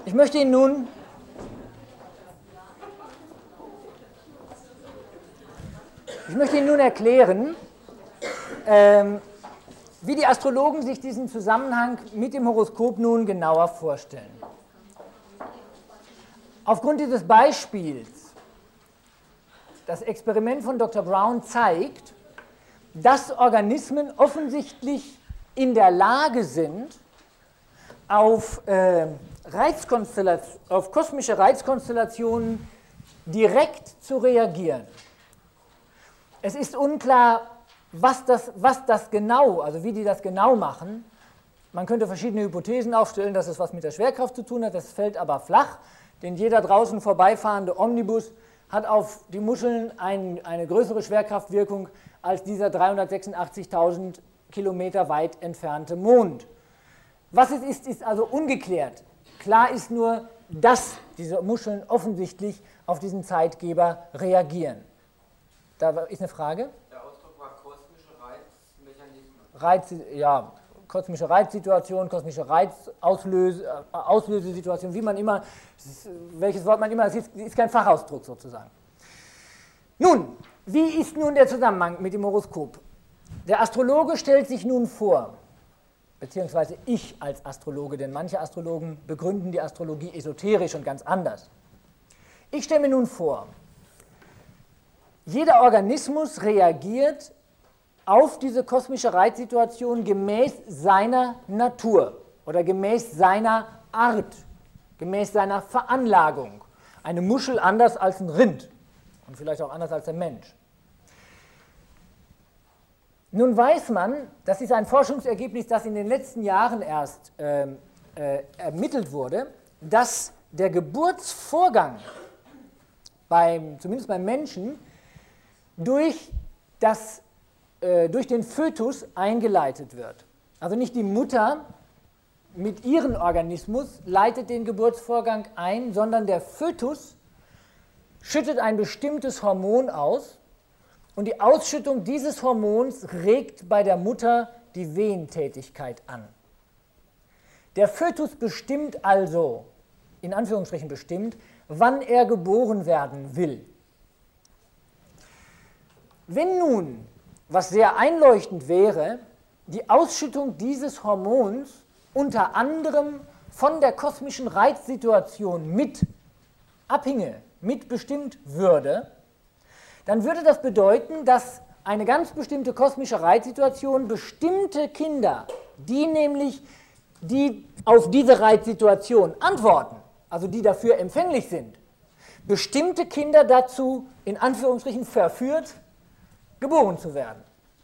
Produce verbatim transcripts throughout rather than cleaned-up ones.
Ich möchte Ihnen nun ich möchte Ihnen nun erklären, ähm, wie die Astrologen sich diesen Zusammenhang mit dem Horoskop nun genauer vorstellen. Aufgrund dieses Beispiels, das Experiment von Doktor Brown zeigt, dass Organismen offensichtlich in der Lage sind, auf, äh, Reizkonstellation, auf kosmische Reizkonstellationen direkt zu reagieren. Es ist unklar, was das, was das genau, also wie die das genau machen. Man könnte verschiedene Hypothesen aufstellen, dass es was mit der Schwerkraft zu tun hat, das fällt aber flach, denn jeder draußen vorbeifahrende Omnibus hat auf die Muscheln ein, eine größere Schwerkraftwirkung als dieser dreihundertsechsundachtzigtausend Kilometer weit entfernte Mond. Was es ist, ist also ungeklärt. Klar ist nur, dass diese Muscheln offensichtlich auf diesen Zeitgeber reagieren. Da ist eine Frage? Der Ausdruck war kosmische Reizmechanismen. Reiz, ja, kosmische Reizsituation, kosmische Reizauslöse, Auslösesituation, wie man immer, welches Wort man immer, es ist, ist kein Fachausdruck sozusagen. Nun, wie ist nun der Zusammenhang mit dem Horoskop? Der Astrologe stellt sich nun vor, beziehungsweise ich als Astrologe, denn manche Astrologen begründen die Astrologie esoterisch und ganz anders. Ich stelle mir nun vor, jeder Organismus reagiert auf diese kosmische Reizsituation gemäß seiner Natur oder gemäß seiner Art, gemäß seiner Veranlagung. Eine Muschel anders als ein Rind und vielleicht auch anders als der Mensch. Nun weiß man, das ist ein Forschungsergebnis, das in den letzten Jahren erst äh, äh, ermittelt wurde, dass der Geburtsvorgang, beim, zumindest beim Menschen, durch, das, äh, durch den Fötus eingeleitet wird. Also nicht die Mutter mit ihrem Organismus leitet den Geburtsvorgang ein, sondern der Fötus schüttet ein bestimmtes Hormon aus und die Ausschüttung dieses Hormons regt bei der Mutter die Wehentätigkeit an. Der Fötus bestimmt also, in Anführungsstrichen bestimmt, wann er geboren werden will. Wenn nun, was sehr einleuchtend wäre, die Ausschüttung dieses Hormons unter anderem von der kosmischen Reizsituation mit abhinge, mitbestimmt würde, dann würde das bedeuten, dass eine ganz bestimmte kosmische Reizsituation bestimmte Kinder, die nämlich die auf diese Reizsituation antworten, also die dafür empfänglich sind, bestimmte Kinder dazu in Anführungsstrichen verführt, geboren zu werden.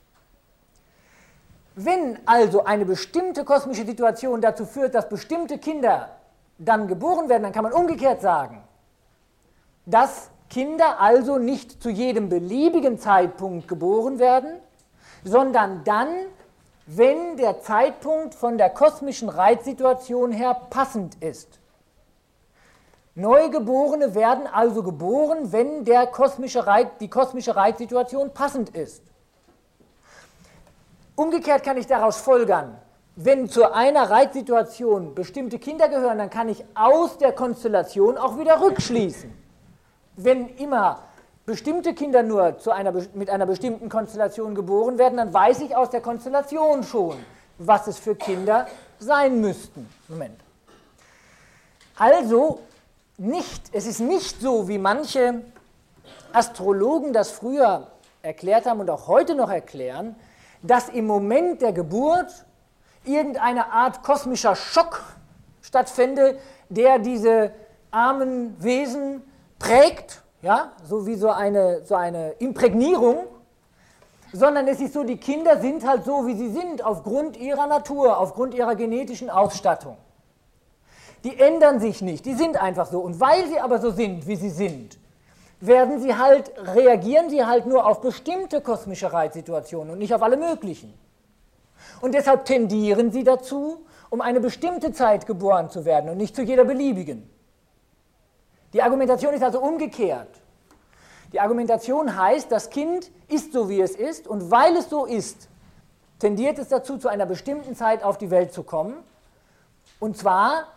Wenn also eine bestimmte kosmische Situation dazu führt, dass bestimmte Kinder dann geboren werden, dann kann man umgekehrt sagen, dass Kinder also nicht zu jedem beliebigen Zeitpunkt geboren werden, sondern dann, wenn der Zeitpunkt von der kosmischen Reizsituation her passend ist. Neugeborene werden also geboren, wenn der kosmische Reiz, die kosmische Reizsituation passend ist. Umgekehrt kann ich daraus folgern, wenn zu einer Reizsituation bestimmte Kinder gehören, dann kann ich aus der Konstellation auch wieder rückschließen. Wenn immer bestimmte Kinder nur zu einer, mit einer bestimmten Konstellation geboren werden, dann weiß ich aus der Konstellation schon, was es für Kinder sein müssten. Moment. Also, nicht, es ist nicht so, wie manche Astrologen das früher erklärt haben und auch heute noch erklären, dass im Moment der Geburt irgendeine Art kosmischer Schock stattfände, der diese armen Wesen prägt, ja, so wie so eine, so eine Imprägnierung, sondern es ist so, die Kinder sind halt so, wie sie sind, aufgrund ihrer Natur, aufgrund ihrer genetischen Ausstattung. Die ändern sich nicht, die sind einfach so. Und weil sie aber so sind, wie sie sind, werden sie halt, reagieren sie halt nur auf bestimmte kosmische Reizsituationen und nicht auf alle möglichen. Und deshalb tendieren sie dazu, um eine bestimmte Zeit geboren zu werden und nicht zu jeder beliebigen. Die Argumentation ist also umgekehrt. Die Argumentation heißt, das Kind ist so, wie es ist, und weil es so ist, tendiert es dazu, zu einer bestimmten Zeit auf die Welt zu kommen, und zwar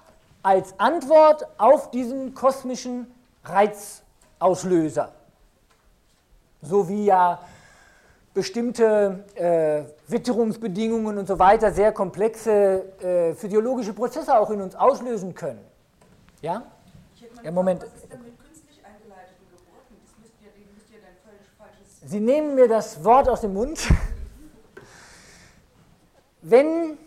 als Antwort auf diesen kosmischen Reizauslöser. So wie ja bestimmte äh, Witterungsbedingungen und so weiter sehr komplexe äh, physiologische Prozesse auch in uns auslösen können. Ja? Ja, Moment. Was ist denn mit künstlich eingeleiteten Geburten? Das müsst ihr, das müsst ihr dann völlig falsches... Sie nehmen mir das Wort aus dem Mund. Wenn,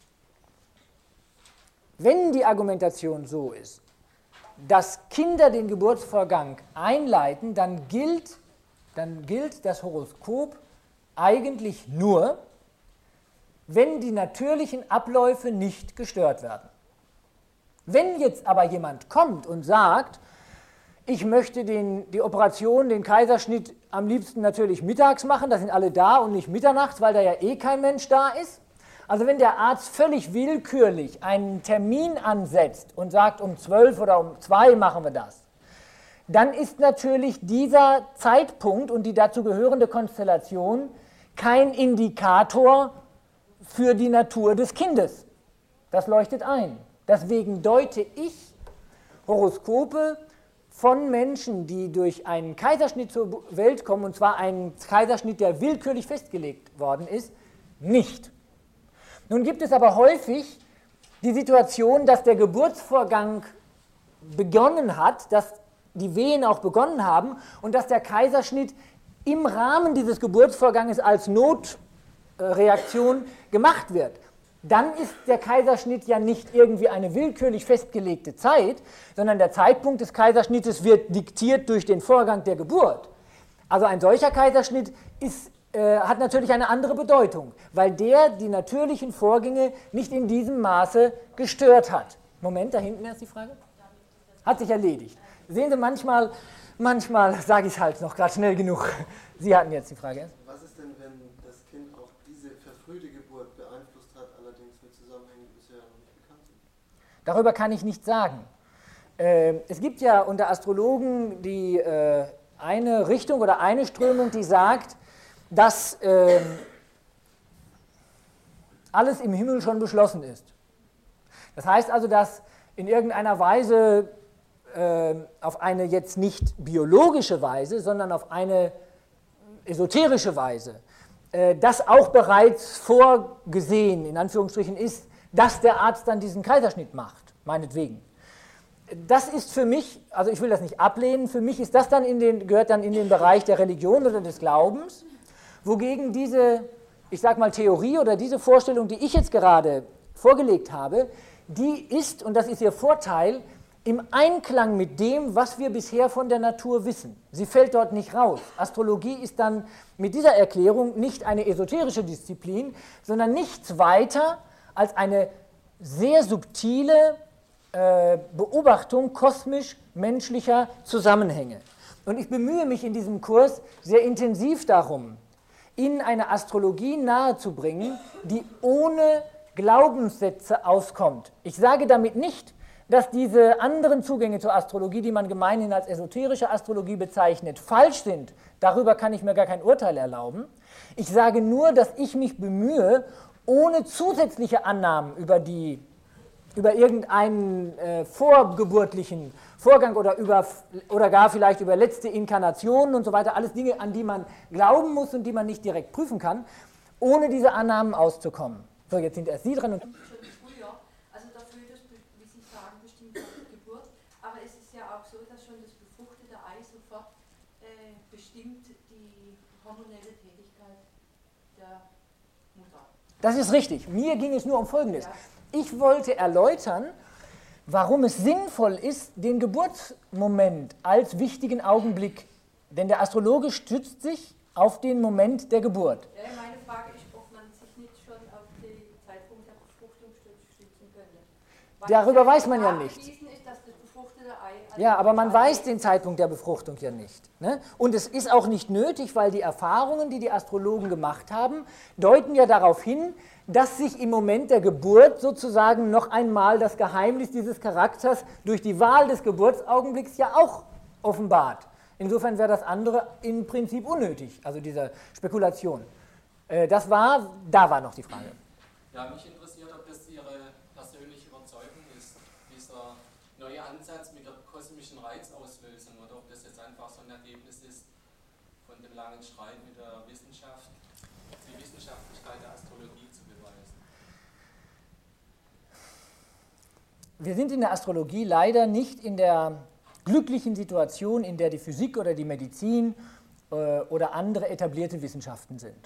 wenn die Argumentation so ist, dass Kinder den Geburtsvorgang einleiten, dann gilt, dann gilt das Horoskop eigentlich nur, wenn die natürlichen Abläufe nicht gestört werden. Wenn jetzt aber jemand kommt und sagt, ich möchte den, die Operation, den Kaiserschnitt am liebsten natürlich mittags machen, da sind alle da und nicht mitternachts, weil da ja eh kein Mensch da ist. Also wenn der Arzt völlig willkürlich einen Termin ansetzt und sagt, um zwölf oder um zwei machen wir das, dann ist natürlich dieser Zeitpunkt und die dazu gehörende Konstellation kein Indikator für die Natur des Kindes. Das leuchtet ein. Deswegen deute ich Horoskope von Menschen, die durch einen Kaiserschnitt zur Welt kommen, und zwar einen Kaiserschnitt, der willkürlich festgelegt worden ist, nicht. Nun gibt es aber häufig die Situation, dass der Geburtsvorgang begonnen hat, dass die Wehen auch begonnen haben und dass der Kaiserschnitt im Rahmen dieses Geburtsvorganges als Notreaktion gemacht wird. Dann ist der Kaiserschnitt ja nicht irgendwie eine willkürlich festgelegte Zeit, sondern der Zeitpunkt des Kaiserschnittes wird diktiert durch den Vorgang der Geburt. Also ein solcher Kaiserschnitt ist, äh, hat natürlich eine andere Bedeutung, weil der die natürlichen Vorgänge nicht in diesem Maße gestört hat. Moment, da hinten erst die Frage? Hat sich erledigt. Sehen Sie, manchmal, manchmal sage ich es halt noch gerade schnell genug. Sie hatten jetzt die Frage erst. Was ist denn, wenn das Kind auch diese verfrühte Geburt beeinflusst hat, allerdings mit Zusammenhängen, die bisher noch nicht bekannt sind? Darüber kann ich nichts sagen. Äh, es gibt ja unter Astrologen die äh, eine Richtung oder eine Strömung, die sagt, dass äh, alles im Himmel schon beschlossen ist. Das heißt also, dass in irgendeiner Weise äh, auf eine jetzt nicht biologische Weise, sondern auf eine esoterische Weise, äh, das auch bereits vorgesehen, in Anführungsstrichen, ist, dass der Arzt dann diesen Kaiserschnitt macht, meinetwegen. Das ist für mich, also ich will das nicht ablehnen, für mich ist das dann in den, gehört dann in den Bereich der Religion oder des Glaubens, wogegen diese, ich sag mal, Theorie oder diese Vorstellung, die ich jetzt gerade vorgelegt habe, die ist, und das ist ihr Vorteil, im Einklang mit dem, was wir bisher von der Natur wissen. Sie fällt dort nicht raus. Astrologie ist dann mit dieser Erklärung nicht eine esoterische Disziplin, sondern nichts weiter als eine sehr subtile äh, Beobachtung kosmisch-menschlicher Zusammenhänge. Und ich bemühe mich in diesem Kurs sehr intensiv darum, Ihnen eine Astrologie nahezubringen, die ohne Glaubenssätze auskommt. Ich sage damit nicht, dass diese anderen Zugänge zur Astrologie, die man gemeinhin als esoterische Astrologie bezeichnet, falsch sind. Darüber kann ich mir gar kein Urteil erlauben. Ich sage nur, dass ich mich bemühe, ohne zusätzliche Annahmen über, die, über irgendeinen äh, vorgeburtlichen Vorgang oder, über, oder gar vielleicht über letzte Inkarnationen und so weiter, alles Dinge, an die man glauben muss und die man nicht direkt prüfen kann, ohne diese Annahmen auszukommen. So, jetzt sind erst Sie dran. Und also dafür, dass, wie Sie sagen, bestimmt die Geburt, aber es ist ja auch so, dass schon das befruchtete Ei sofort äh, bestimmt die hormonelle Tätigkeit der Mutter. Das ist richtig. Mir ging es nur um Folgendes. Ich wollte erläutern, warum es sinnvoll ist, den Geburtsmoment als wichtigen Augenblick, denn der Astrologe stützt sich auf den Moment der Geburt. Ja, meine Frage ist, ob man sich nicht schon auf den Zeitpunkt der Befruchtung stützen könnte. Weil Darüber weiß man ja nicht. Ist, dass das befruchtete Ei Ja, aber man weiß den Zeitpunkt der Befruchtung ja nicht. Ne? Und es ist auch nicht nötig, weil die Erfahrungen, die die Astrologen gemacht haben, deuten ja darauf hin, dass sich im Moment der Geburt sozusagen noch einmal das Geheimnis dieses Charakters durch die Wahl des Geburtsaugenblicks ja auch offenbart. Insofern wäre das andere im Prinzip unnötig, also diese Spekulation. Äh, das war, da war noch die Frage. Ja, mich interessiert, ob das Ihre persönliche Überzeugung ist, dieser neue Ansatz mit der kosmischen Reizauslösung oder ob das jetzt einfach so ein Ergebnis ist von dem langen Streit mit der Wissenschaft, die Wissenschaftlichkeit der Astrologie zu beweisen. Wir sind in der Astrologie leider nicht in der glücklichen Situation, in der die Physik oder die Medizin äh, oder andere etablierte Wissenschaften sind.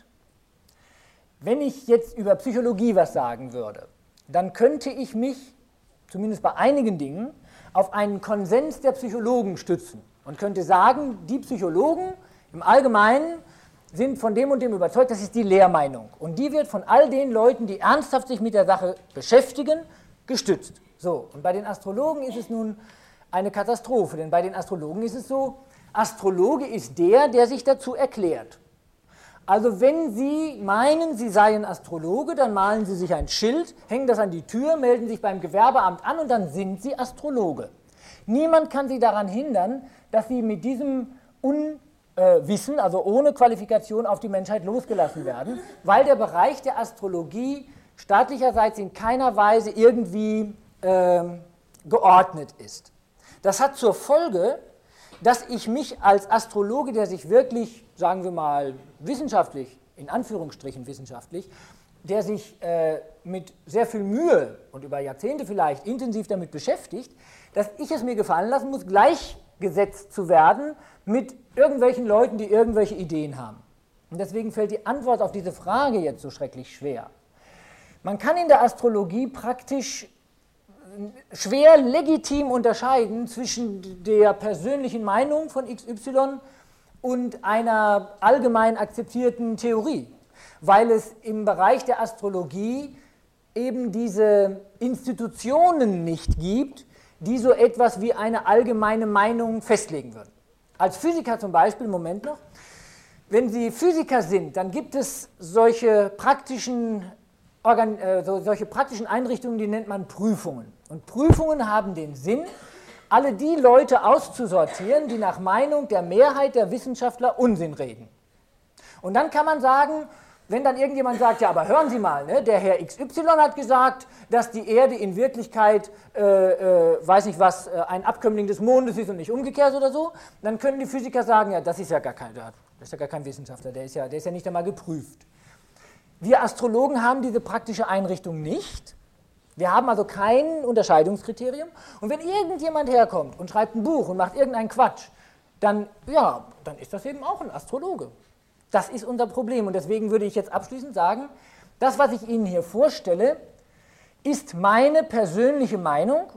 Wenn ich jetzt über Psychologie was sagen würde, dann könnte ich mich, zumindest bei einigen Dingen, auf einen Konsens der Psychologen stützen und könnte sagen, die Psychologen im Allgemeinen sind von dem und dem überzeugt, das ist die Lehrmeinung. Und die wird von all den Leuten, die ernsthaft sich mit der Sache beschäftigen, gestützt. So, und bei den Astrologen ist es nun eine Katastrophe, denn bei den Astrologen ist es so, Astrologe ist der, der sich dazu erklärt. Also wenn Sie meinen, Sie seien Astrologe, dann malen Sie sich ein Schild, hängen das an die Tür, melden sich beim Gewerbeamt an und dann sind Sie Astrologe. Niemand kann Sie daran hindern, dass Sie mit diesem Unwissen, also ohne Qualifikation, auf die Menschheit losgelassen werden, weil der Bereich der Astrologie staatlicherseits in keiner Weise irgendwie äh, geordnet ist. Das hat zur Folge, dass ich mich als Astrologe, der sich wirklich, sagen wir mal, wissenschaftlich, in Anführungsstrichen wissenschaftlich, der sich äh, mit sehr viel Mühe und über Jahrzehnte vielleicht intensiv damit beschäftigt, dass ich es mir gefallen lassen muss, gleichgesetzt zu werden mit irgendwelchen Leuten, die irgendwelche Ideen haben. Und deswegen fällt die Antwort auf diese Frage jetzt so schrecklich schwer. Man kann in der Astrologie praktisch schwer legitim unterscheiden zwischen der persönlichen Meinung von X Y und einer allgemein akzeptierten Theorie, weil es im Bereich der Astrologie eben diese Institutionen nicht gibt, die so etwas wie eine allgemeine Meinung festlegen würden. Als Physiker zum Beispiel, Moment noch, wenn Sie Physiker sind, dann gibt es solche praktischen, Organ äh, so, solche praktischen Einrichtungen, die nennt man Prüfungen. Und Prüfungen haben den Sinn, alle die Leute auszusortieren, die nach Meinung der Mehrheit der Wissenschaftler Unsinn reden. Und dann kann man sagen, wenn dann irgendjemand sagt, ja, aber hören Sie mal, ne, der Herr X Y hat gesagt, dass die Erde in Wirklichkeit, äh, äh, weiß nicht was, äh, ein Abkömmling des Mondes ist und nicht umgekehrt oder so, dann können die Physiker sagen, ja, das ist ja gar kein, das ist ja gar kein Wissenschaftler, der ist ja, der ist ja nicht einmal geprüft. Wir Astrologen haben diese praktische Einrichtung nicht. Wir haben also kein Unterscheidungskriterium. Und wenn irgendjemand herkommt und schreibt ein Buch und macht irgendeinen Quatsch, dann, ja, dann ist das eben auch ein Astrologe. Das ist unser Problem. Und deswegen würde ich jetzt abschließend sagen, das, was ich Ihnen hier vorstelle, ist meine persönliche Meinung,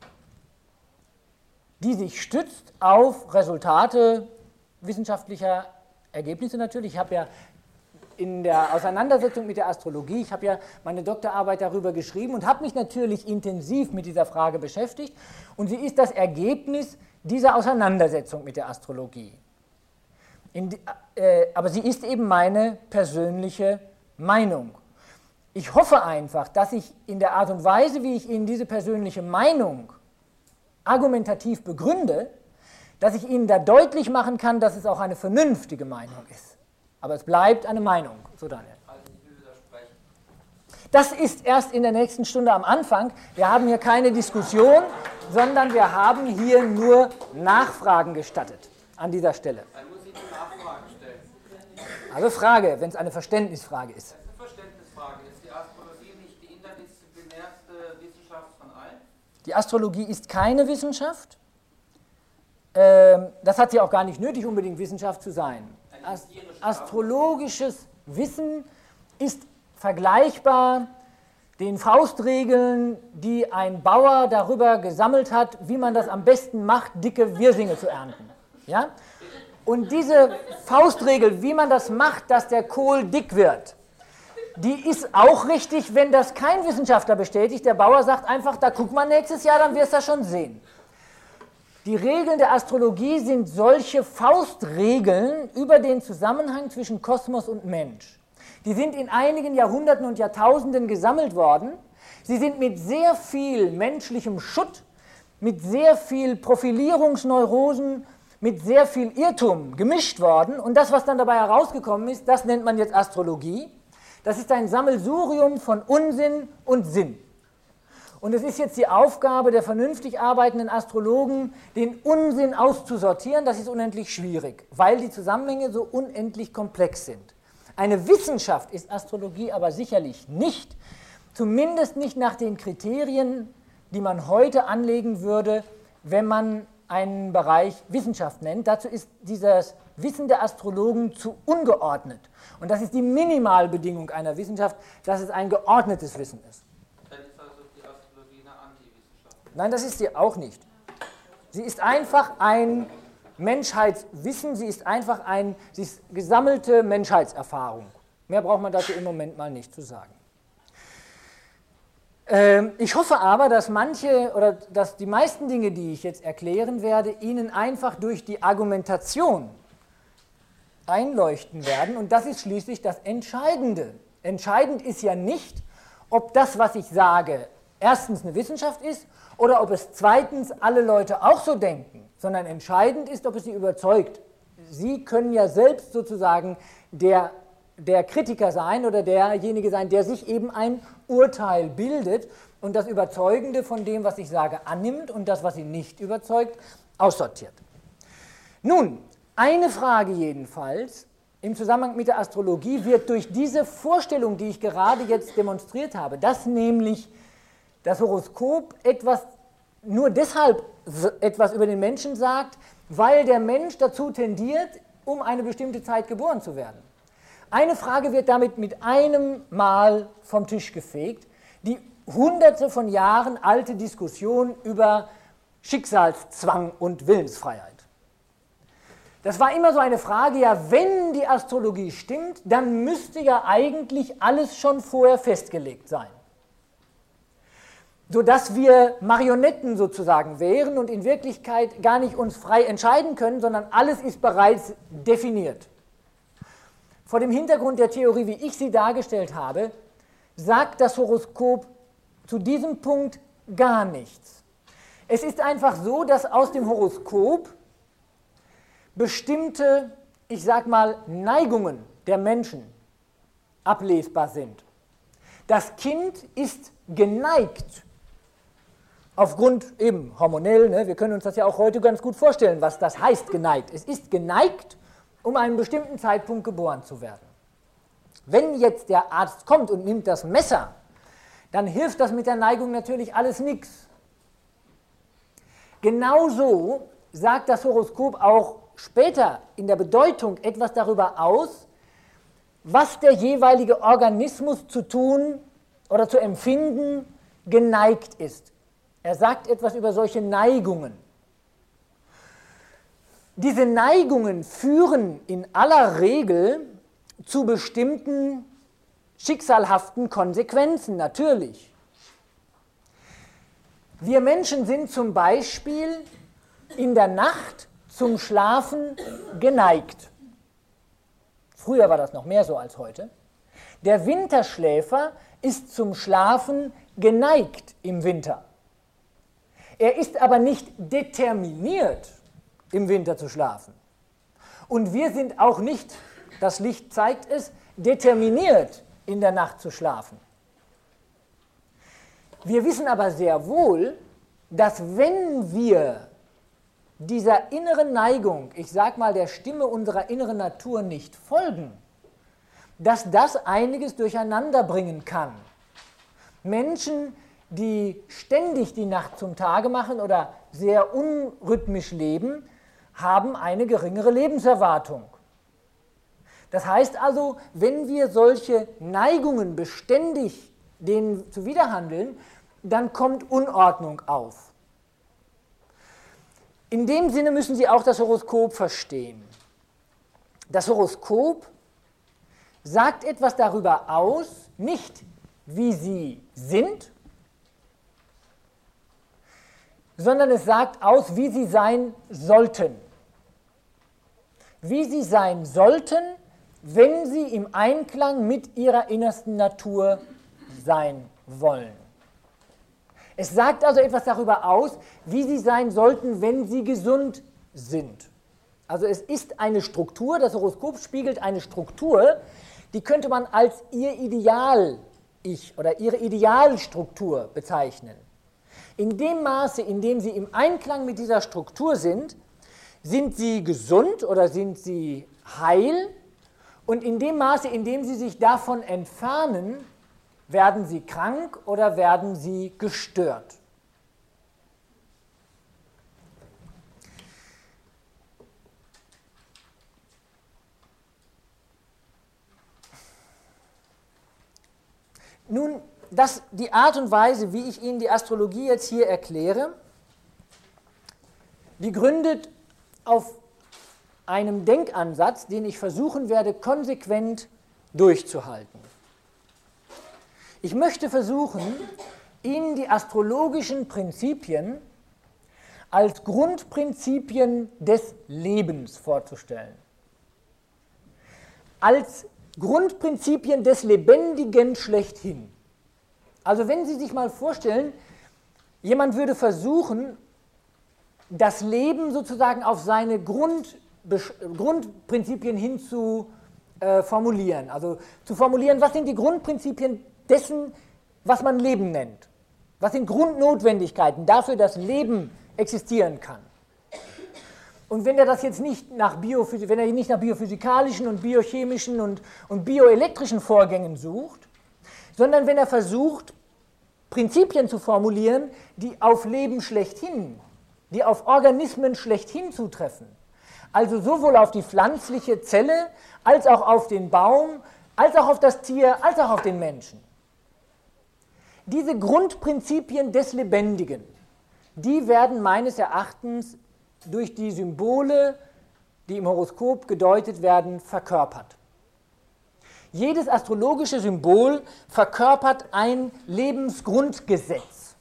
die sich stützt auf Resultate wissenschaftlicher Ergebnisse natürlich. Ich habe ja in der Auseinandersetzung mit der Astrologie, ich habe ja meine Doktorarbeit darüber geschrieben und habe mich natürlich intensiv mit dieser Frage beschäftigt und sie ist das Ergebnis dieser Auseinandersetzung mit der Astrologie. In, äh, aber sie ist eben meine persönliche Meinung. Ich hoffe einfach, dass ich in der Art und Weise, wie ich Ihnen diese persönliche Meinung argumentativ begründe, dass ich Ihnen da deutlich machen kann, dass es auch eine vernünftige Meinung ist. Aber es bleibt eine Meinung. So, Daniel. Also ich will widersprechen. Das ist erst in der nächsten Stunde am Anfang. Wir haben hier keine Diskussion, sondern wir haben hier nur Nachfragen gestattet an dieser Stelle. Dann muss ich eine Nachfrage stellen. Also Frage, wenn es eine Verständnisfrage ist. Das ist eine Verständnisfrage. Ist die Astrologie nicht die interdisziplinärste Wissenschaft von allen? Die Astrologie ist keine Wissenschaft. Ähm, das hat sie auch gar nicht nötig, unbedingt Wissenschaft zu sein. Ast astrologisches Wissen ist vergleichbar den Faustregeln, die ein Bauer darüber gesammelt hat, wie man das am besten macht, dicke Wirsinge zu ernten. Ja? Und diese Faustregel, wie man das macht, dass der Kohl dick wird, die ist auch richtig, wenn das kein Wissenschaftler bestätigt. Der Bauer sagt einfach, da guck mal nächstes Jahr, dann wirst du das schon sehen. Die Regeln der Astrologie sind solche Faustregeln über den Zusammenhang zwischen Kosmos und Mensch. Die sind in einigen Jahrhunderten und Jahrtausenden gesammelt worden. Sie sind mit sehr viel menschlichem Schutt, mit sehr viel Profilierungsneurosen, mit sehr viel Irrtum gemischt worden. Und das, was dann dabei herausgekommen ist, das nennt man jetzt Astrologie. Das ist ein Sammelsurium von Unsinn und Sinn. Und es ist jetzt die Aufgabe der vernünftig arbeitenden Astrologen, den Unsinn auszusortieren. Das ist unendlich schwierig, weil die Zusammenhänge so unendlich komplex sind. Eine Wissenschaft ist Astrologie aber sicherlich nicht, zumindest nicht nach den Kriterien, die man heute anlegen würde, wenn man einen Bereich Wissenschaft nennt. Dazu ist dieses Wissen der Astrologen zu ungeordnet. Und das ist die Minimalbedingung einer Wissenschaft, dass es ein geordnetes Wissen ist. Dann ist also die Astrologie eine Antiwissenschaft. Nein, das ist sie auch nicht. Sie ist einfach ein Menschheitswissen, sie ist einfach ein, sie ist gesammelte Menschheitserfahrung. Mehr braucht man dazu im Moment mal nicht zu sagen. Ähm, ich hoffe aber, dass manche oder dass die meisten Dinge, die ich jetzt erklären werde, Ihnen einfach durch die Argumentation einleuchten werden. Und das ist schließlich das Entscheidende. Entscheidend ist ja nicht, ob das, was ich sage, erstens eine Wissenschaft ist oder ob es zweitens alle Leute auch so denken, sondern entscheidend ist, ob es sie überzeugt. Sie können ja selbst sozusagen der, der Kritiker sein oder derjenige sein, der sich eben ein Urteil bildet und das Überzeugende von dem, was ich sage, annimmt und das, was ihn nicht überzeugt, aussortiert. Nun, eine Frage jedenfalls im Zusammenhang mit der Astrologie wird durch diese Vorstellung, die ich gerade jetzt demonstriert habe, dass nämlich das Horoskop etwas, nur deshalb etwas über den Menschen sagt, weil der Mensch dazu tendiert, um eine bestimmte Zeit geboren zu werden. Eine Frage wird damit mit einem Mal vom Tisch gefegt, die hunderte von Jahren alte Diskussion über Schicksalszwang und Willensfreiheit. Das war immer so eine Frage, ja, wenn die Astrologie stimmt, dann müsste ja eigentlich alles schon vorher festgelegt sein. Sodass wir Marionetten sozusagen wären und in Wirklichkeit gar nicht uns frei entscheiden können, sondern alles ist bereits definiert. Vor dem Hintergrund der Theorie, wie ich sie dargestellt habe, sagt das Horoskop zu diesem Punkt gar nichts. Es ist einfach so, dass aus dem Horoskop bestimmte, ich sag mal, Neigungen der Menschen ablesbar sind. Das Kind ist geneigt, aufgrund eben hormonell, ne, wir können uns das ja auch heute ganz gut vorstellen, was das heißt, geneigt. Es ist geneigt, um einen bestimmten Zeitpunkt geboren zu werden. Wenn jetzt der Arzt kommt und nimmt das Messer, dann hilft das mit der Neigung natürlich alles nichts. Genauso sagt das Horoskop auch später in der Bedeutung etwas darüber aus, was der jeweilige Organismus zu tun oder zu empfinden geneigt ist. Er sagt etwas über solche Neigungen. Diese Neigungen führen in aller Regel zu bestimmten schicksalhaften Konsequenzen, natürlich. Wir Menschen sind zum Beispiel in der Nacht zum Schlafen geneigt. Früher war das noch mehr so als heute. Der Winterschläfer ist zum Schlafen geneigt im Winter. Er ist aber nicht determiniert, im Winter zu schlafen. Und wir sind auch nicht, das Licht zeigt es, determiniert, in der Nacht zu schlafen. Wir wissen aber sehr wohl, dass wenn wir dieser inneren Neigung, ich sage mal der Stimme unserer inneren Natur nicht folgen, dass das einiges durcheinander bringen kann. Menschen, die ständig die Nacht zum Tage machen oder sehr unrhythmisch leben, haben eine geringere Lebenserwartung. Das heißt also, wenn wir solche Neigungen beständig denen zuwiderhandeln, dann kommt Unordnung auf. In dem Sinne müssen Sie auch das Horoskop verstehen. Das Horoskop sagt etwas darüber aus, nicht wie Sie sind, sondern es sagt aus, wie Sie sein sollten. Wie Sie sein sollten, wenn Sie im Einklang mit Ihrer innersten Natur sein wollen. Es sagt also etwas darüber aus, wie Sie sein sollten, wenn Sie gesund sind. Also es ist eine Struktur, das Horoskop spiegelt eine Struktur, die könnte man als Ihr Ideal-Ich oder Ihre Idealstruktur bezeichnen. In dem Maße, in dem sie im Einklang mit dieser Struktur sind, sind sie gesund oder sind sie heil, und in dem Maße, in dem sie sich davon entfernen, werden sie krank oder werden sie gestört. Nun, das, die Art und Weise, wie ich Ihnen die Astrologie jetzt hier erkläre, die gründet auf einem Denkansatz, den ich versuchen werde, konsequent durchzuhalten. Ich möchte versuchen, Ihnen die astrologischen Prinzipien als Grundprinzipien des Lebens vorzustellen. Als Grundprinzipien des Lebendigen schlechthin. Also wenn Sie sich mal vorstellen, jemand würde versuchen, das Leben sozusagen auf seine Grund, Grundprinzipien hin zu äh, formulieren. Also zu formulieren, was sind die Grundprinzipien dessen, was man Leben nennt. Was sind Grundnotwendigkeiten dafür, dass Leben existieren kann. Und wenn er das jetzt nicht nach, Biophysik, wenn er nicht nach biophysikalischen und biochemischen und, und bioelektrischen Vorgängen sucht, sondern wenn er versucht, Prinzipien zu formulieren, die auf Leben schlechthin, die auf Organismen schlechthin zutreffen, also sowohl auf die pflanzliche Zelle, als auch auf den Baum, als auch auf das Tier, als auch auf den Menschen. Diese Grundprinzipien des Lebendigen, die werden meines Erachtens durch die Symbole, die im Horoskop gedeutet werden, verkörpert. Jedes astrologische Symbol verkörpert ein Lebensgrundgesetz.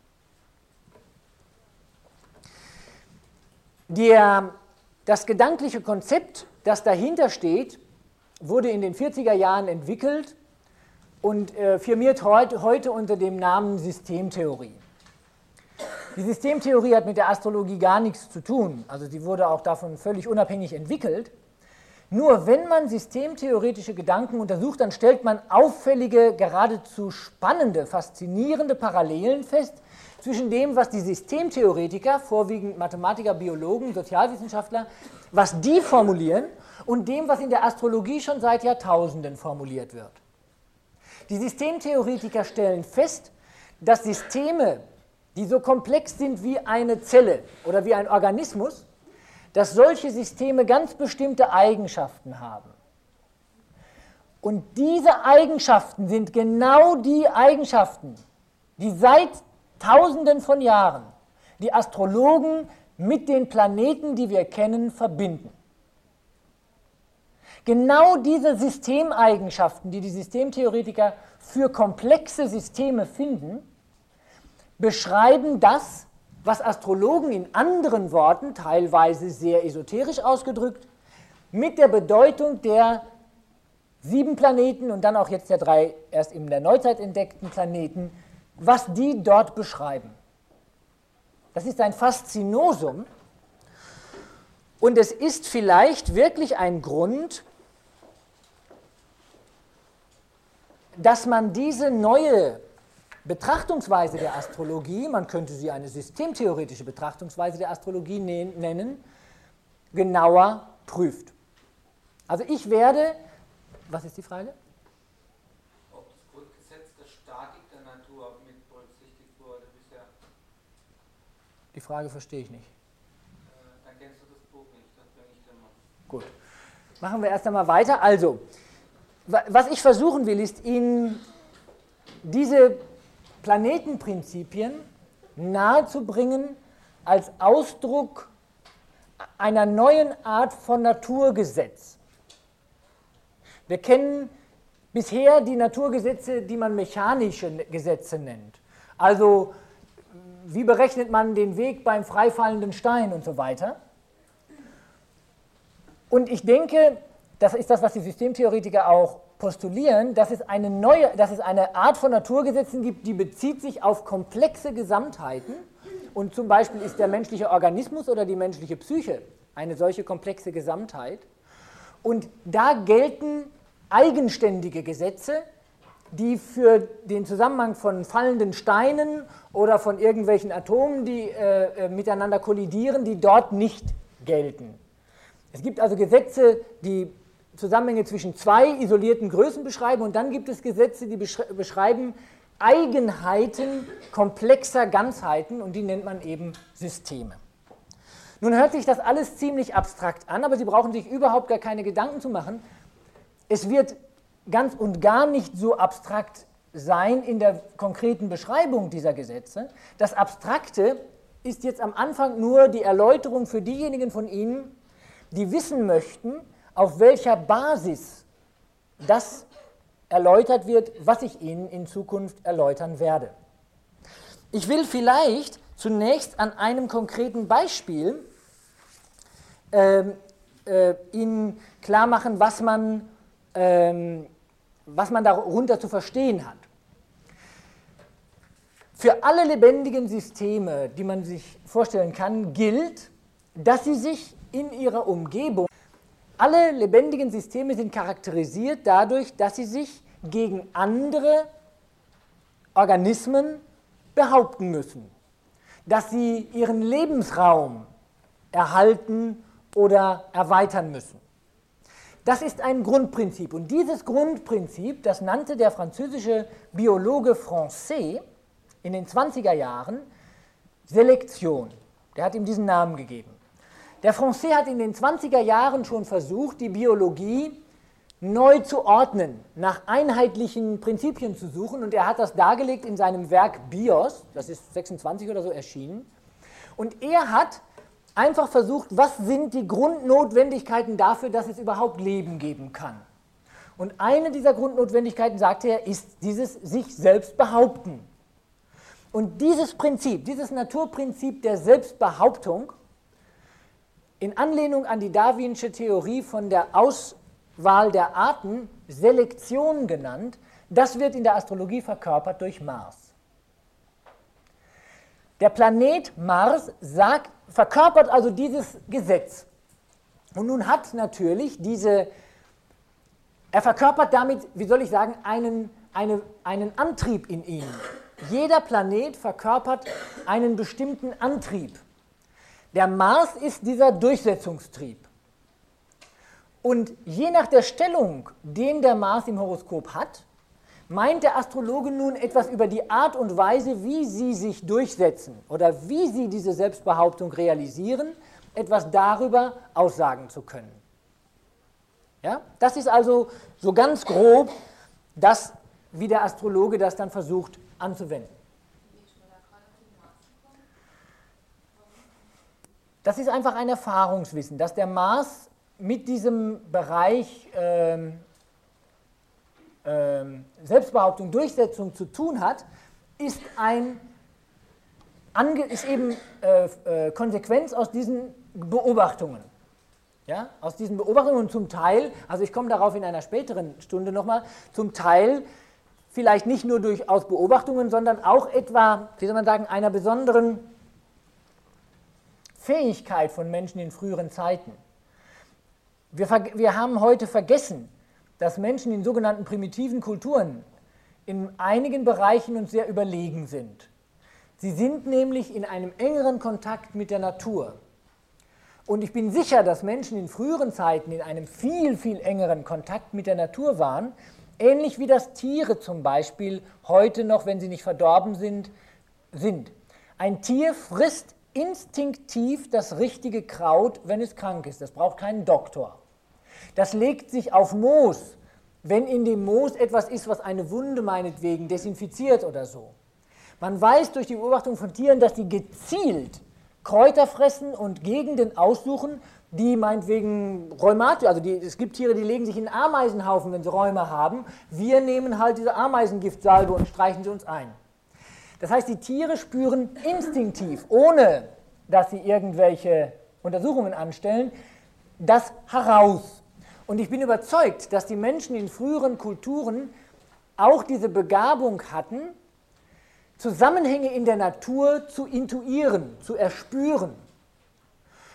Der, das gedankliche Konzept, das dahinter steht, wurde in den vierziger Jahren entwickelt und äh, firmiert heute, heute unter dem Namen Systemtheorie. Die Systemtheorie hat mit der Astrologie gar nichts zu tun, also sie wurde auch davon völlig unabhängig entwickelt. Nur wenn man systemtheoretische Gedanken untersucht, dann stellt man auffällige, geradezu spannende, faszinierende Parallelen fest zwischen dem, was die Systemtheoretiker, vorwiegend Mathematiker, Biologen, Sozialwissenschaftler, was die formulieren und dem, was in der Astrologie schon seit Jahrtausenden formuliert wird. Die Systemtheoretiker stellen fest, dass Systeme, die so komplex sind wie eine Zelle oder wie ein Organismus, dass solche Systeme ganz bestimmte Eigenschaften haben. Und diese Eigenschaften sind genau die Eigenschaften, die seit Tausenden von Jahren die Astrologen mit den Planeten, die wir kennen, verbinden. Genau diese Systemeigenschaften, die die Systemtheoretiker für komplexe Systeme finden, beschreiben das, was Astrologen in anderen Worten, teilweise sehr esoterisch ausgedrückt, mit der Bedeutung der sieben Planeten und dann auch jetzt der drei erst in der Neuzeit entdeckten Planeten, was die dort beschreiben. Das ist ein Faszinosum und es ist vielleicht wirklich ein Grund, dass man diese neue Betrachtungsweise der Astrologie, man könnte sie eine systemtheoretische Betrachtungsweise der Astrologie nennen, genauer prüft. Also ich werde, was ist die Frage? Ob das Grundgesetz der Statik der Natur mit berücksichtigt wurde bisher. Die Frage verstehe ich nicht. Äh, dann kennst du das Buch nicht, das bringe ich dir mal. Gut, machen wir erst einmal weiter. Also, was ich versuchen will, ist Ihnen diese Planetenprinzipien nahezubringen als Ausdruck einer neuen Art von Naturgesetz. Wir kennen bisher die Naturgesetze, die man mechanische Gesetze nennt. Also, wie berechnet man den Weg beim freifallenden Stein und so weiter. Und ich denke, das ist das, was die Systemtheoretiker auch postulieren, dass es eine neue, dass es eine Art von Naturgesetzen gibt, die bezieht sich auf komplexe Gesamtheiten. Und zum Beispiel ist der menschliche Organismus oder die menschliche Psyche eine solche komplexe Gesamtheit. Und da gelten eigenständige Gesetze, die für den Zusammenhang von fallenden Steinen oder von irgendwelchen Atomen, die äh, äh, miteinander kollidieren, die dort nicht gelten. Es gibt also Gesetze, die Zusammenhänge zwischen zwei isolierten Größen beschreiben, und dann gibt es Gesetze, die beschreiben Eigenheiten komplexer Ganzheiten, und die nennt man eben Systeme. Nun hört sich das alles ziemlich abstrakt an, aber Sie brauchen sich überhaupt gar keine Gedanken zu machen. Es wird ganz und gar nicht so abstrakt sein in der konkreten Beschreibung dieser Gesetze. Das Abstrakte ist jetzt am Anfang nur die Erläuterung für diejenigen von Ihnen, die wissen möchten, auf welcher Basis das erläutert wird, was ich Ihnen in Zukunft erläutern werde. Ich will vielleicht zunächst an einem konkreten Beispiel äh, äh, Ihnen klar machen, was man, äh, was man darunter zu verstehen hat. Für alle lebendigen Systeme, die man sich vorstellen kann, gilt, dass sie sich in ihrer Umgebung, alle lebendigen Systeme sind charakterisiert dadurch, dass sie sich gegen andere Organismen behaupten müssen, dass sie ihren Lebensraum erhalten oder erweitern müssen. Das ist ein Grundprinzip, und dieses Grundprinzip, das nannte der französische Biologe Français in den zwanziger Jahren Selektion. Der hat ihm diesen Namen gegeben. Der Français hat in den zwanziger Jahren schon versucht, die Biologie neu zu ordnen, nach einheitlichen Prinzipien zu suchen, und er hat das dargelegt in seinem Werk Bios, das ist sechsundzwanzig oder so erschienen, und er hat einfach versucht, was sind die Grundnotwendigkeiten dafür, dass es überhaupt Leben geben kann. Und eine dieser Grundnotwendigkeiten, sagte er, ist dieses sich selbst behaupten. Und dieses Prinzip, dieses Naturprinzip der Selbstbehauptung, in Anlehnung an die darwinsche Theorie von der Auswahl der Arten, Selektion genannt, das wird in der Astrologie verkörpert durch Mars. Der Planet Mars sagt, verkörpert also dieses Gesetz. Und nun hat natürlich diese, er verkörpert damit, wie soll ich sagen, einen, eine, einen Antrieb in ihm. Jeder Planet verkörpert einen bestimmten Antrieb. Der Mars ist dieser Durchsetzungstrieb. Und je nach der Stellung, den der Mars im Horoskop hat, meint der Astrologe nun etwas über die Art und Weise, wie sie sich durchsetzen oder wie sie diese Selbstbehauptung realisieren, etwas darüber aussagen zu können. Ja? Das ist also so ganz grob das, wie der Astrologe das dann versucht anzuwenden. Das ist einfach ein Erfahrungswissen, dass der Mars mit diesem Bereich ähm, ähm, Selbstbehauptung, Durchsetzung zu tun hat, ist, ein, ist eben äh, äh, Konsequenz aus diesen Beobachtungen. Ja? Aus diesen Beobachtungen und zum Teil, also ich komme darauf in einer späteren Stunde nochmal, zum Teil vielleicht nicht nur durch aus Beobachtungen, sondern auch etwa, wie soll man sagen, einer besonderen Fähigkeit von Menschen in früheren Zeiten. Wir, wir haben heute vergessen, dass Menschen in sogenannten primitiven Kulturen in einigen Bereichen uns sehr überlegen sind. Sie sind nämlich in einem engeren Kontakt mit der Natur. Und ich bin sicher, dass Menschen in früheren Zeiten in einem viel, viel engeren Kontakt mit der Natur waren, ähnlich wie das Tiere zum Beispiel heute noch, wenn sie nicht verdorben sind, sind. Ein Tier frisst instinktiv das richtige Kraut, wenn es krank ist. Das braucht keinen Doktor. Das legt sich auf Moos, wenn in dem Moos etwas ist, was eine Wunde meinetwegen desinfiziert oder so. Man weiß durch die Beobachtung von Tieren, dass die gezielt Kräuter fressen und Gegenden aussuchen, die meinetwegen Rheumatisch, also die, es gibt Tiere, die legen sich in einen Ameisenhaufen, wenn sie Rheuma haben. Wir nehmen halt diese Ameisengiftsalbe und streichen sie uns ein. Das heißt, die Tiere spüren instinktiv, ohne dass sie irgendwelche Untersuchungen anstellen, das heraus. Und ich bin überzeugt, dass die Menschen in früheren Kulturen auch diese Begabung hatten, Zusammenhänge in der Natur zu intuieren, zu erspüren.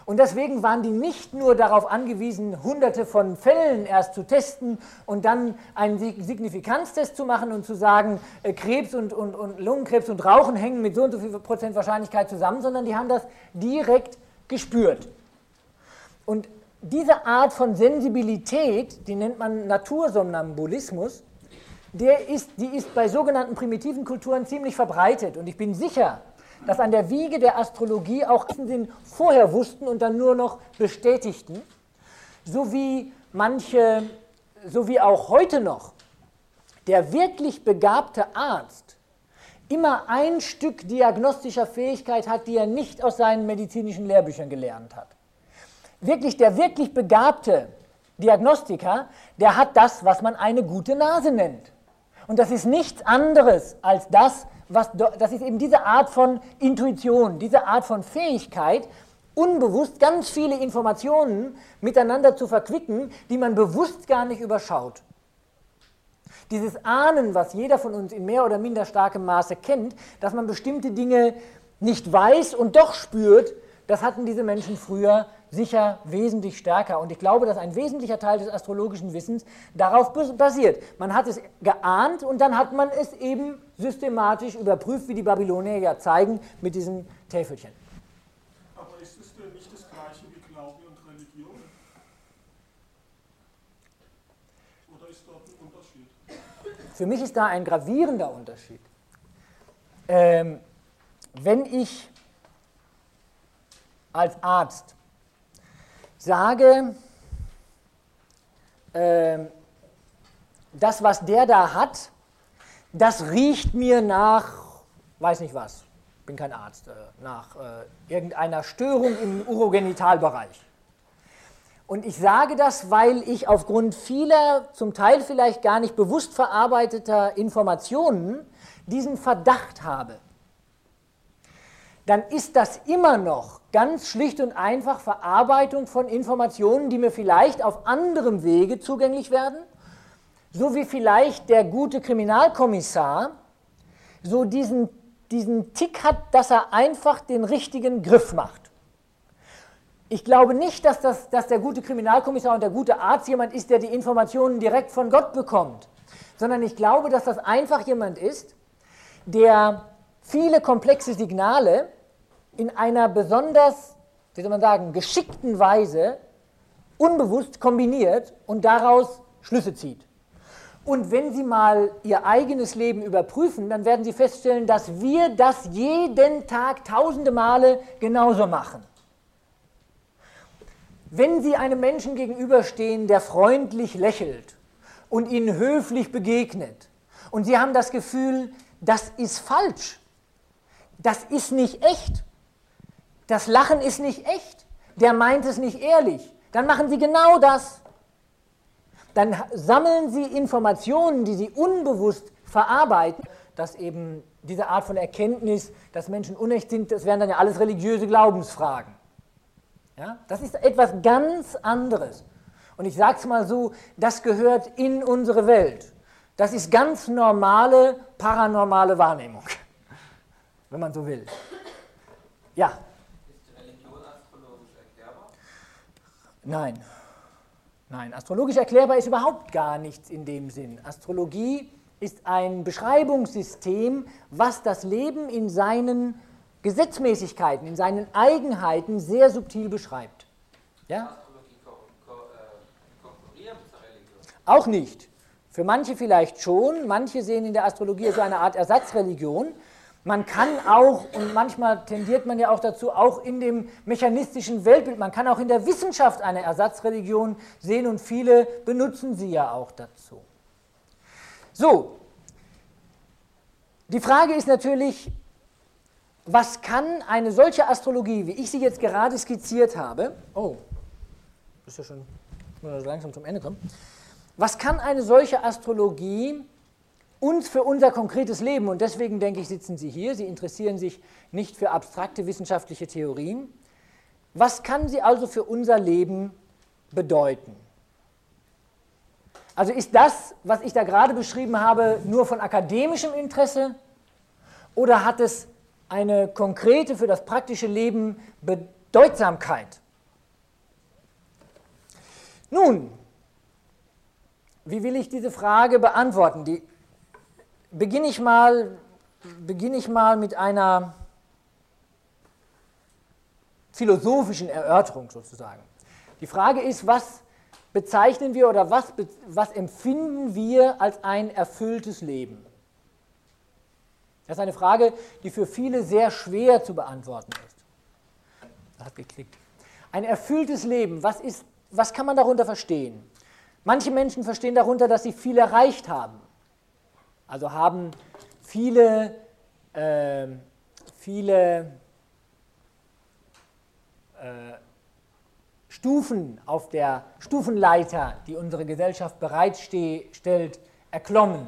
Und deswegen waren die nicht nur darauf angewiesen, hunderte von Fällen erst zu testen und dann einen Signifikanztest zu machen und zu sagen, äh, Krebs und, und, und Lungenkrebs und Rauchen hängen mit so und so viel Prozent Wahrscheinlichkeit zusammen, sondern die haben das direkt gespürt. Und diese Art von Sensibilität, die nennt man Natursomnambulismus, der ist, die ist bei sogenannten primitiven Kulturen ziemlich verbreitet. Und ich bin sicher, dass an der Wiege der Astrologie auch den vorher wussten und dann nur noch bestätigten, so wie manche, so wie auch heute noch der wirklich begabte Arzt immer ein Stück diagnostischer Fähigkeit hat, die er nicht aus seinen medizinischen Lehrbüchern gelernt hat. Wirklich, der wirklich begabte Diagnostiker, der hat das, was man eine gute Nase nennt. Und das ist nichts anderes als das, was, das ist eben diese Art von Intuition, diese Art von Fähigkeit, unbewusst ganz viele Informationen miteinander zu verquicken, die man bewusst gar nicht überschaut. Dieses Ahnen, was jeder von uns in mehr oder minder starkem Maße kennt, dass man bestimmte Dinge nicht weiß und doch spürt, das hatten diese Menschen früher sicher wesentlich stärker. Und ich glaube, dass ein wesentlicher Teil des astrologischen Wissens darauf basiert. Man hat es geahnt und dann hat man es eben systematisch überprüft, wie die Babylonier ja zeigen, mit diesen Täfelchen. Aber ist es denn nicht das Gleiche wie Glaube und Religion? Oder ist dort ein Unterschied? Für mich ist da ein gravierender Unterschied. Ähm, wenn ich als Arzt sage, äh, das, was der da hat, das riecht mir nach, weiß nicht was, bin kein Arzt, äh, nach äh, irgendeiner Störung im Urogenitalbereich. Und ich sage das, weil ich aufgrund vieler, zum Teil vielleicht gar nicht bewusst verarbeiteter Informationen diesen Verdacht habe. Dann ist das immer noch ganz schlicht und einfach Verarbeitung von Informationen, die mir vielleicht auf anderem Wege zugänglich werden, so wie vielleicht der gute Kriminalkommissar so diesen, diesen Tick hat, dass er einfach den richtigen Griff macht. Ich glaube nicht, dass, das, dass der gute Kriminalkommissar und der gute Arzt jemand ist, der die Informationen direkt von Gott bekommt, sondern ich glaube, dass das einfach jemand ist, der viele komplexe Signale in einer besonders, wie soll man sagen, geschickten Weise unbewusst kombiniert und daraus Schlüsse zieht. Und wenn Sie mal Ihr eigenes Leben überprüfen, dann werden Sie feststellen, dass wir das jeden Tag tausende Male genauso machen. Wenn Sie einem Menschen gegenüberstehen, der freundlich lächelt und Ihnen höflich begegnet und Sie haben das Gefühl, das ist falsch, das ist nicht echt, das Lachen ist nicht echt, der meint es nicht ehrlich, dann machen Sie genau das. Dann sammeln Sie Informationen, die Sie unbewusst verarbeiten, dass eben diese Art von Erkenntnis, dass Menschen unecht sind, das wären dann ja alles religiöse Glaubensfragen. Ja? Das ist etwas ganz anderes. Und ich sage es mal so, das gehört in unsere Welt. Das ist ganz normale, paranormale Wahrnehmung, wenn man so will. Ja? Ist Religion astrologisch erklärbar? Nein. Nein, astrologisch erklärbar ist überhaupt gar nichts in dem Sinn. Astrologie ist ein Beschreibungssystem, was das Leben in seinen Gesetzmäßigkeiten, in seinen Eigenheiten sehr subtil beschreibt. Ja? Astrologie ko ko äh, konkurrieren zur Religion? Auch nicht. Für manche vielleicht schon. Manche sehen in der Astrologie so eine Art Ersatzreligion. Man kann auch, und manchmal tendiert man ja auch dazu, auch in dem mechanistischen Weltbild, man kann auch in der Wissenschaft eine Ersatzreligion sehen und viele benutzen sie ja auch dazu. So, die Frage ist natürlich, was kann eine solche Astrologie, wie ich sie jetzt gerade skizziert habe, oh, ist ja schon langsam zum Ende kommen, was kann eine solche Astrologie uns für unser konkretes Leben, und deswegen denke ich, sitzen Sie hier, Sie interessieren sich nicht für abstrakte wissenschaftliche Theorien, was kann sie also für unser Leben bedeuten? Also ist das, was ich da gerade beschrieben habe, nur von akademischem Interesse oder hat es eine konkrete, für das praktische Leben Bedeutsamkeit? Nun, wie will ich diese Frage beantworten? Die beginne ich mal, beginne ich mal mit einer philosophischen Erörterung sozusagen. Die Frage ist, was bezeichnen wir oder was, was empfinden wir als ein erfülltes Leben? Das ist eine Frage, die für viele sehr schwer zu beantworten ist. Das hat geklickt. Ein erfülltes Leben, was, ist, was kann man darunter verstehen? Manche Menschen verstehen darunter, dass sie viel erreicht haben. Also haben viele, äh, viele äh, Stufen auf der Stufenleiter, die unsere Gesellschaft bereitstellt, erklommen.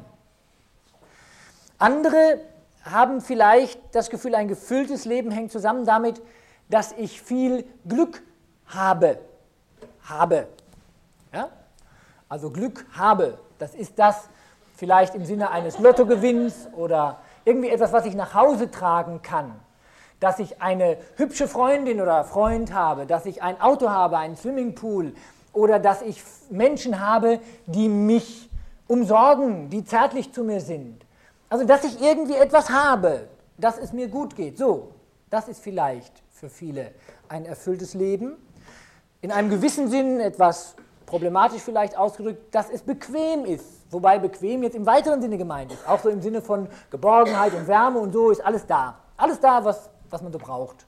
Andere haben vielleicht das Gefühl, ein gefülltes Leben hängt zusammen damit, dass ich viel Glück habe. Habe. Ja? Also Glück habe. Das ist das vielleicht im Sinne eines Lottogewinns oder irgendwie etwas, was ich nach Hause tragen kann. Dass ich eine hübsche Freundin oder Freund habe, dass ich ein Auto habe, einen Swimmingpool oder dass ich Menschen habe, die mich umsorgen, die zärtlich zu mir sind. Also, dass ich irgendwie etwas habe, dass es mir gut geht. So, das ist vielleicht für viele ein erfülltes Leben. In einem gewissen Sinn etwas problematisch vielleicht ausgedrückt, dass es bequem ist. Wobei bequem jetzt im weiteren Sinne gemeint ist. Auch so im Sinne von Geborgenheit und Wärme und so ist alles da. Alles da, was, was man so braucht.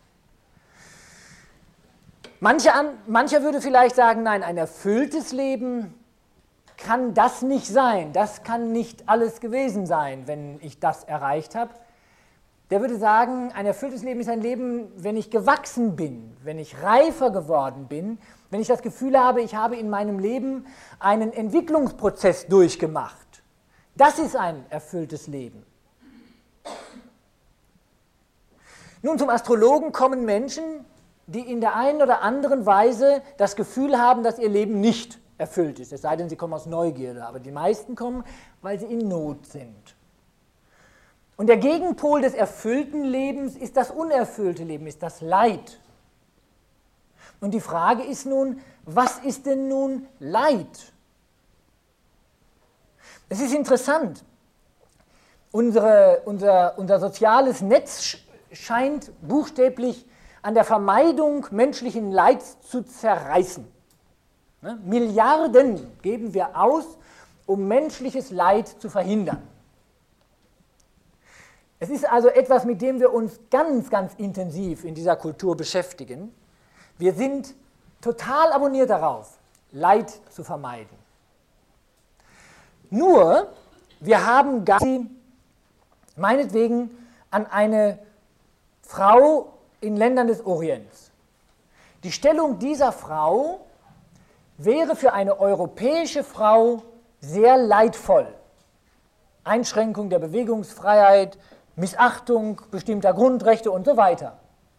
Manche an, mancher würde vielleicht sagen, nein, ein erfülltes Leben kann das nicht sein, das kann nicht alles gewesen sein, wenn ich das erreicht habe. Der würde sagen, ein erfülltes Leben ist ein Leben, wenn ich gewachsen bin, wenn ich reifer geworden bin, wenn ich das Gefühl habe, ich habe in meinem Leben einen Entwicklungsprozess durchgemacht. Das ist ein erfülltes Leben. Nun, zum Astrologen kommen Menschen, die in der einen oder anderen Weise das Gefühl haben, dass ihr Leben nicht erfüllt ist, es sei denn, sie kommen aus Neugierde, aber die meisten kommen, weil sie in Not sind. Und der Gegenpol des erfüllten Lebens ist das unerfüllte Leben, ist das Leid. Und die Frage ist nun, was ist denn nun Leid? Es ist interessant, unsere, unser, unser soziales Netz scheint buchstäblich an der Vermeidung menschlichen Leids zu zerreißen. Ne? Milliarden geben wir aus, um menschliches Leid zu verhindern. Es ist also etwas, mit dem wir uns ganz, ganz intensiv in dieser Kultur beschäftigen. Wir sind total abonniert darauf, Leid zu vermeiden. Nur, wir haben Gandhi meinetwegen an eine Frau in Ländern des Orients. Die Stellung dieser Frau wäre für eine europäische Frau sehr leidvoll. Einschränkung der Bewegungsfreiheit, Missachtung bestimmter Grundrechte und so weiter.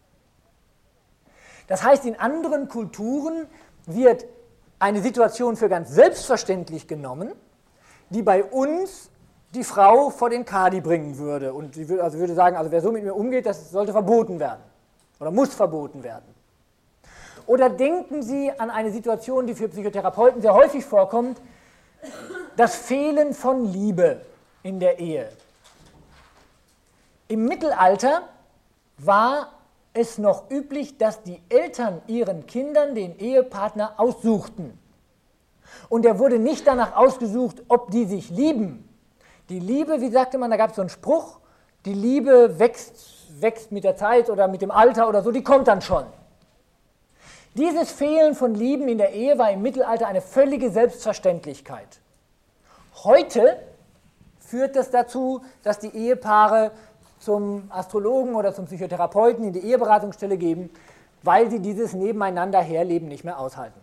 Das heißt, in anderen Kulturen wird eine Situation für ganz selbstverständlich genommen, die bei uns die Frau vor den Kadi bringen würde. Und sie würde, also würde sagen, also wer so mit mir umgeht, das sollte verboten werden oder muss verboten werden. Oder denken Sie an eine Situation, die für Psychotherapeuten sehr häufig vorkommt, das Fehlen von Liebe in der Ehe. Im Mittelalter war es noch üblich, dass die Eltern ihren Kindern den Ehepartner aussuchten. Und er wurde nicht danach ausgesucht, ob die sich lieben. Die Liebe, wie sagte man, da gab es so einen Spruch, die Liebe wächst, wächst mit der Zeit oder mit dem Alter oder so, die kommt dann schon. Dieses Fehlen von Lieben in der Ehe war im Mittelalter eine völlige Selbstverständlichkeit. Heute führt das dazu, dass die Ehepaare zum Astrologen oder zum Psychotherapeuten in die Eheberatungsstelle gehen, weil sie dieses Nebeneinander herleben nicht mehr aushalten.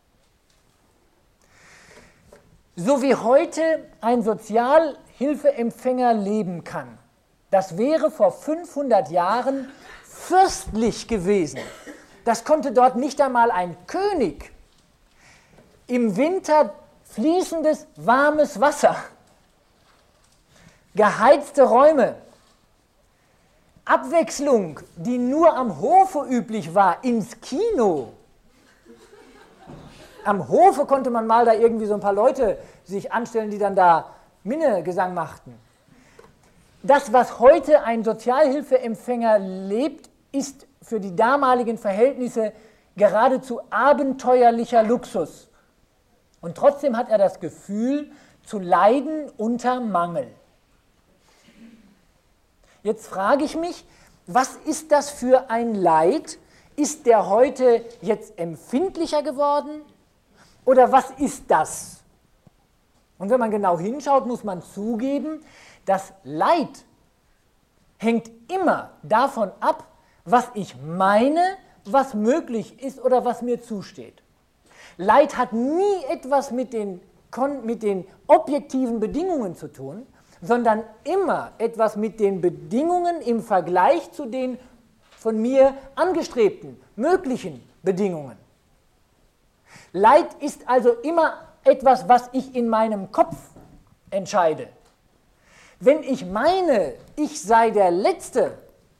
So wie heute ein Sozialhilfeempfänger leben kann, das wäre vor fünfhundert Jahren fürstlich gewesen. Das konnte dort nicht einmal ein König. Im Winter fließendes, warmes Wasser, geheizte Räume, Abwechslung, die nur am Hofe üblich war, ins Kino. Am Hofe konnte man mal da irgendwie so ein paar Leute sich anstellen, die dann da Minnegesang machten. Das, was heute ein Sozialhilfeempfänger lebt, ist für die damaligen Verhältnisse geradezu abenteuerlicher Luxus. Und trotzdem hat er das Gefühl, zu leiden unter Mangel. Jetzt frage ich mich, was ist das für ein Leid? Ist der heute jetzt empfindlicher geworden? Oder was ist das? Und wenn man genau hinschaut, muss man zugeben, das Leid hängt immer davon ab, was ich meine, was möglich ist oder was mir zusteht. Leid hat nie etwas mit den, mit den objektiven Bedingungen zu tun, sondern immer etwas mit den Bedingungen im Vergleich zu den von mir angestrebten, möglichen Bedingungen. Leid ist also immer etwas, was ich in meinem Kopf entscheide. Wenn ich meine, ich sei der Letzte,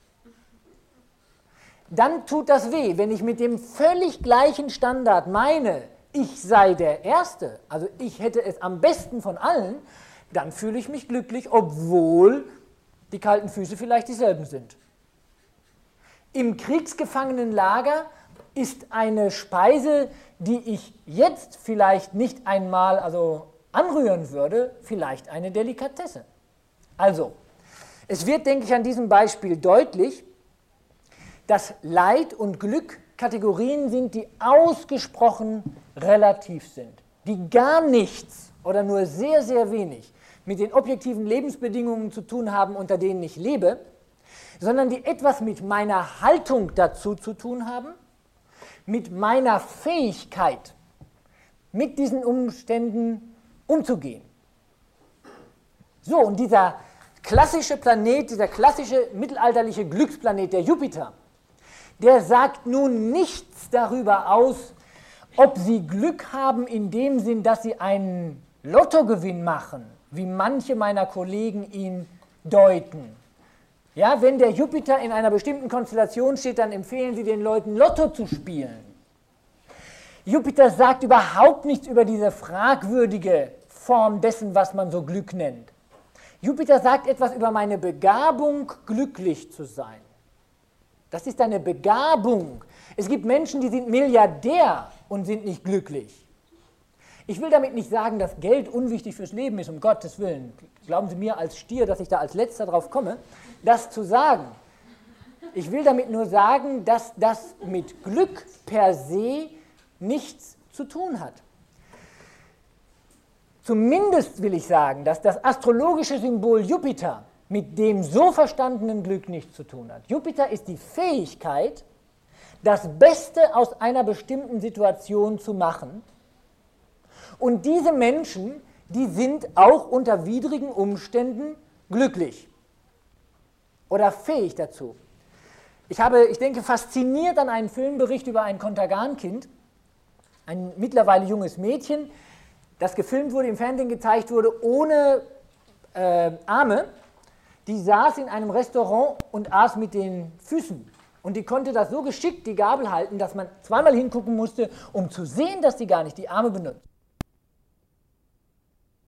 dann tut das weh. Wenn ich mit dem völlig gleichen Standard meine, ich sei der Erste, also ich hätte es am besten von allen, dann fühle ich mich glücklich, obwohl die kalten Füße vielleicht dieselben sind. Im Kriegsgefangenenlager ist eine Speise, die ich jetzt vielleicht nicht einmal also anrühren würde, vielleicht eine Delikatesse. Also, es wird, denke ich, an diesem Beispiel deutlich, dass Leid und Glück Kategorien sind, die ausgesprochen relativ sind, die gar nichts oder nur sehr, sehr wenig mit den objektiven Lebensbedingungen zu tun haben, unter denen ich lebe, sondern die etwas mit meiner Haltung dazu zu tun haben, mit meiner Fähigkeit, mit diesen Umständen umzugehen. So, und dieser klassische Planet, dieser klassische mittelalterliche Glücksplanet, der Jupiter, der sagt nun nichts darüber aus, ob Sie Glück haben in dem Sinn, dass Sie einen Lottogewinn machen, wie manche meiner Kollegen ihn deuten. Ja, wenn der Jupiter in einer bestimmten Konstellation steht, dann empfehlen Sie den Leuten, Lotto zu spielen. Jupiter sagt überhaupt nichts über diese fragwürdige Form dessen, was man so Glück nennt. Jupiter sagt etwas über meine Begabung, glücklich zu sein. Das ist eine Begabung. Es gibt Menschen, die sind Milliardär und sind nicht glücklich. Ich will damit nicht sagen, dass Geld unwichtig fürs Leben ist, um Gottes Willen. Glauben Sie mir als Stier, dass ich da als Letzter drauf komme, das zu sagen. Ich will damit nur sagen, dass das mit Glück per se nichts zu tun hat. Zumindest will ich sagen, dass das astrologische Symbol Jupiter mit dem so verstandenen Glück nichts zu tun hat. Jupiter ist die Fähigkeit, das Beste aus einer bestimmten Situation zu machen. Und diese Menschen, die sind auch unter widrigen Umständen glücklich oder fähig dazu. Ich habe, ich denke, fasziniert an einen Filmbericht über ein Kontergan-Kind, ein mittlerweile junges Mädchen, das gefilmt wurde, im Fernsehen gezeigt wurde, ohne äh, Arme. Die saß in einem Restaurant und aß mit den Füßen. Und die konnte das so geschickt, die Gabel halten, dass man zweimal hingucken musste, um zu sehen, dass die gar nicht die Arme benutzt.